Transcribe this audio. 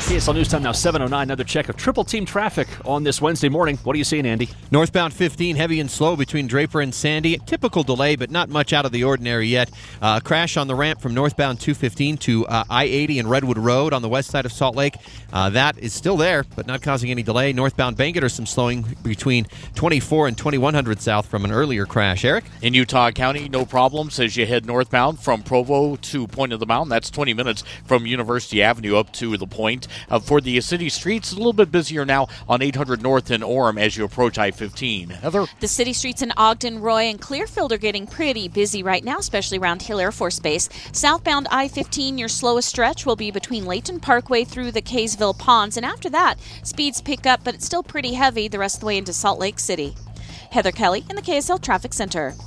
KSL News Time now 7:09. Another check of triple team traffic on this Wednesday morning. What are you seeing, Andy? Northbound 15, heavy and slow between Draper and Sandy. Typical delay, but not much out of the ordinary yet. Crash on the ramp from northbound 215 to I-80 and Redwood Road on the west side of Salt Lake. That is still there, but not causing any delay. Northbound Bangerter, some slowing between 24 and 2100 south from an earlier crash. Eric? In Utah County, no problems as you head northbound from Provo to Point of the Mountain. That's 20 minutes from University Avenue up to the Point. For the city streets, a little bit busier now on 800 North in Orem as you approach I-15. Heather? The city streets in Ogden, Roy, and Clearfield are getting pretty busy right now, especially around Hill Air Force Base. Southbound I-15, your slowest stretch will be between Layton Parkway through the Kaysville Ponds, and after that, speeds pick up, but it's still pretty heavy the rest of the way into Salt Lake City. Heather Kelly in the KSL Traffic Center.